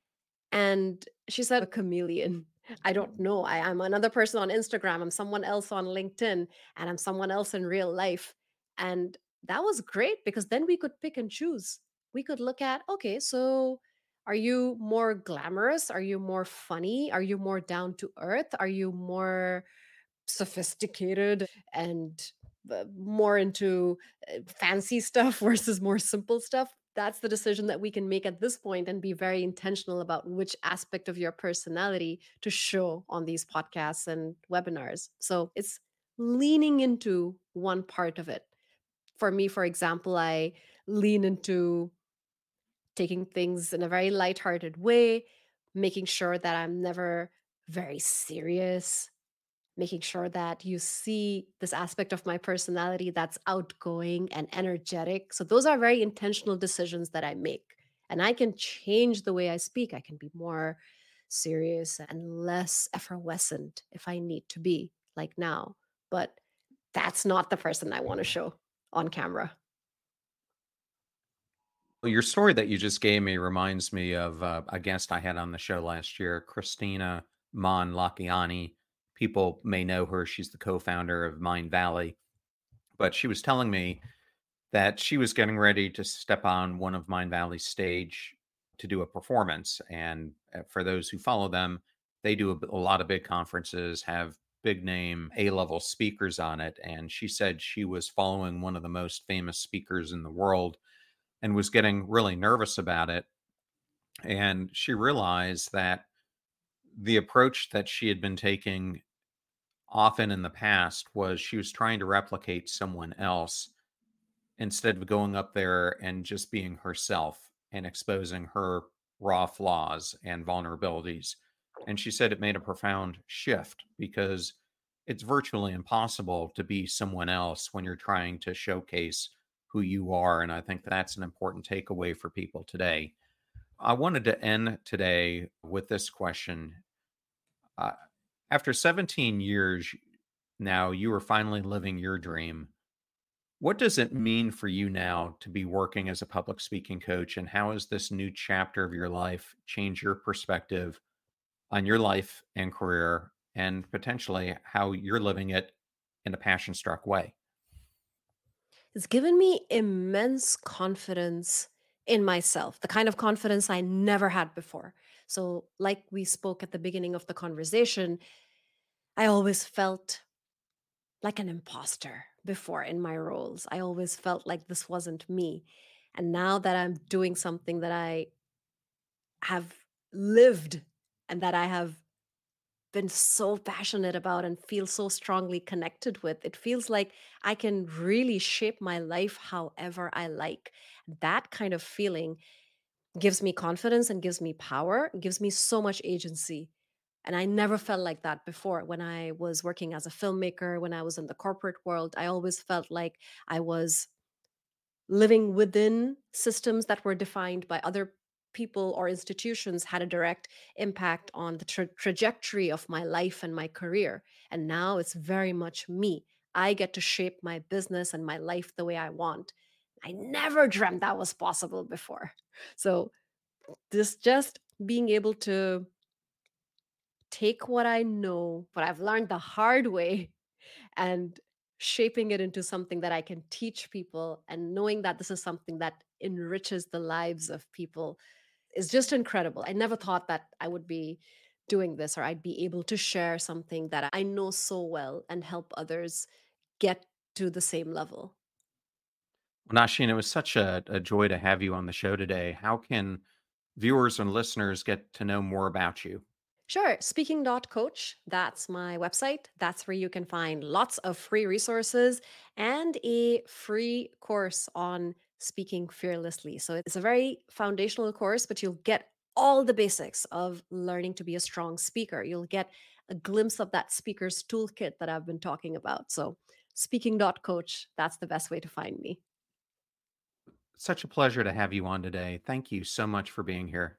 And she said, a chameleon. I don't know. I, I'm another person on Instagram. I'm someone else on LinkedIn, and I'm someone else in real life. And that was great because then we could pick and choose. We could look at, okay, so are you more glamorous? Are you more funny? Are you more down to earth? Are you more sophisticated and uh, more into uh, fancy stuff versus more simple stuff? That's the decision that we can make at this point and be very intentional about which aspect of your personality to show on these podcasts and webinars. So it's leaning into one part of it. For me, for example, I lean into taking things in a very lighthearted way, making sure that I'm never very serious, making sure that you see this aspect of my personality that's outgoing and energetic. So those are very intentional decisions that I make. And I can change the way I speak. I can be more serious and less effervescent if I need to be, like now. But that's not the person I want to show on camera. Well, your story that you just gave me reminds me of uh, a guest I had on the show last year, Christina Mon Lakiani. People may know her. She's the co-founder of Mind Valley. But she was telling me that she was getting ready to step on one of Mind Valley's stage to do a performance. And uh, for those who follow them, they do a, a lot of big conferences, have big name A level speakers on it. And she said she was following one of the most famous speakers in the world and was getting really nervous about it. And she realized that the approach that she had been taking often in the past was she was trying to replicate someone else instead of going up there and just being herself and exposing her raw flaws and vulnerabilities. And she said it made a profound shift because it's virtually impossible to be someone else when you're trying to showcase who you are. And I think that's an important takeaway for people today. I wanted to end today with this question. Uh, After seventeen years now, you are finally living your dream. What does it mean for you now to be working as a public speaking coach? And how has this new chapter of your life changed your perspective on your life and career, and potentially how you're living it in a passion struck way? It's given me immense confidence in myself, the kind of confidence I never had before. So, like we spoke at the beginning of the conversation, I always felt like an imposter before in my roles. I always felt like this wasn't me. And now that I'm doing something that I have lived and that I have been so passionate about and feel so strongly connected with. It feels like I can really shape my life however I like. That kind of feeling gives me confidence and gives me power, gives me so much agency. And I never felt like that before. When I was working as a filmmaker, when I was in the corporate world, I always felt like I was living within systems that were defined by other people or institutions, had a direct impact on the tra- trajectory of my life and my career. And now it's very much me. I get to shape my business and my life the way I want. I never dreamt that was possible before. So, this just being able to take what I know, what I've learned the hard way, and shaping it into something that I can teach people, and knowing that this is something that enriches the lives of people is just incredible. I never thought that I would be doing this, or I'd be able to share something that I know so well and help others get to the same level. Well, Nasheen, it was such a, a joy to have you on the show today. How can viewers and listeners get to know more about you? Sure. Speaking dot coach, that's my website. That's where you can find lots of free resources and a free course on speaking fearlessly. So it's a very foundational course, but you'll get all the basics of learning to be a strong speaker. You'll get a glimpse of that speaker's toolkit that I've been talking about. So speaking dot coach, that's the best way to find me. Such a pleasure to have you on today. Thank you so much for being here.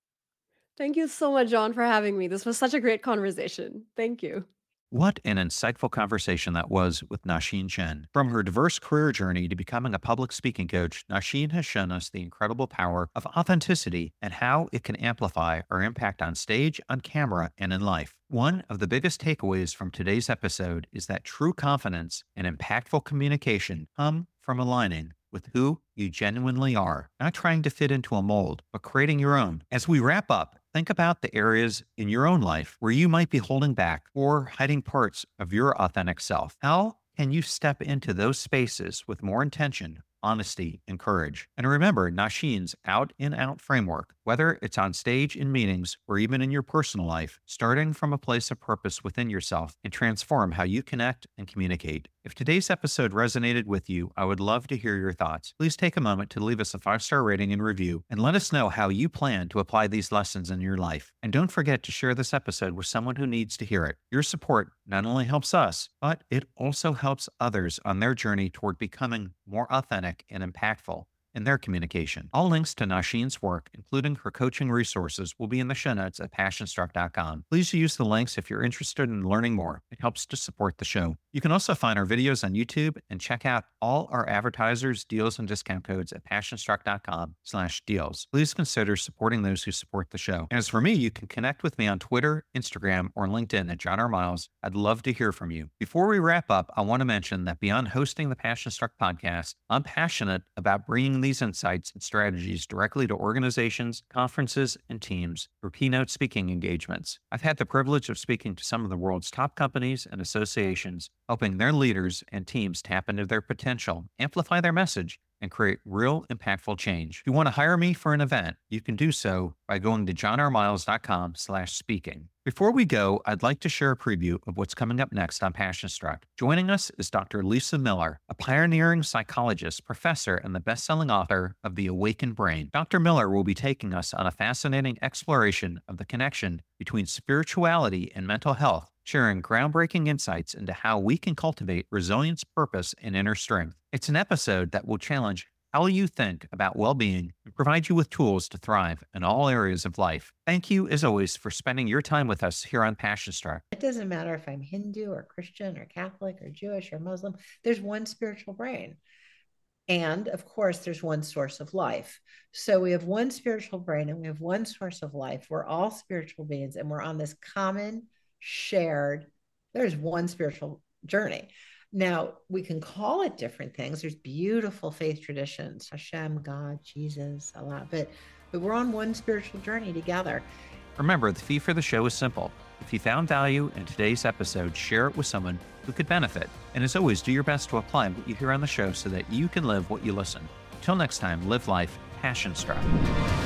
Thank you so much, John, for having me. This was such a great conversation. Thank you. What an insightful conversation that was with Nasheen Chen. From her diverse career journey to becoming a public speaking coach, Nasheen has shown us the incredible power of authenticity and how it can amplify our impact on stage, on camera, and in life. One of the biggest takeaways from today's episode is that true confidence and impactful communication come from aligning with who you genuinely are, not trying to fit into a mold, but creating your own. As we wrap up, think about the areas in your own life where you might be holding back or hiding parts of your authentic self. How can you step into those spaces with more intention, honesty, and courage? And remember Nasheen's out and out framework, whether it's on stage, in meetings, or even in your personal life, starting from a place of purpose within yourself and transform how you connect and communicate. If today's episode resonated with you, I would love to hear your thoughts. Please take a moment to leave us a five-star rating and review, and let us know how you plan to apply these lessons in your life. And don't forget to share this episode with someone who needs to hear it. Your support not only helps us, but it also helps others on their journey toward becoming more authentic and impactful in their communication. All links to Nasheen's work, including her coaching resources, will be in the show notes at passion struck dot com. Please use the links if you're interested in learning more. It helps to support the show. You can also find our videos on YouTube and check out all our advertisers, deals, and discount codes at passion struck dot com slash deals. Please consider supporting those who support the show. As for me, you can connect with me on Twitter, Instagram, or LinkedIn at John R. Miles. I'd love to hear from you. Before we wrap up, I want to mention that beyond hosting the Passion Struck podcast, I'm passionate about bringing these insights and strategies directly to organizations, conferences, and teams through keynote speaking engagements. I've had the privilege of speaking to some of the world's top companies and associations, helping their leaders and teams tap into their potential, amplify their message, and create real impactful change. If you want to hire me for an event, you can do so by going to john r miles dot com slash speaking. Before we go, I'd like to share a preview of what's coming up next on Passion Struck. Joining us is Doctor Lisa Miller, a pioneering psychologist, professor, and the best-selling author of The Awakened Brain. Doctor Miller will be taking us on a fascinating exploration of the connection between spirituality and mental health, sharing groundbreaking insights into how we can cultivate resilience, purpose, and inner strength. It's an episode that will challenge how you think about well-being and provide you with tools to thrive in all areas of life. Thank you, as always, for spending your time with us here on Passion Struck. It doesn't matter if I'm Hindu or Christian or Catholic or Jewish or Muslim. There's one spiritual brain. And of course, there's one source of life. So we have one spiritual brain and we have one source of life. We're all spiritual beings and we're on this common, shared, there's one spiritual journey. Now, we can call it different things. There's beautiful faith traditions, Hashem, God, Jesus, Allah, but, but we're on one spiritual journey together. Remember, the fee for the show is simple. If you found value in today's episode, share it with someone who could benefit. And as always, do your best to apply what you hear on the show so that you can live what you listen. Until next time, live life passion struck.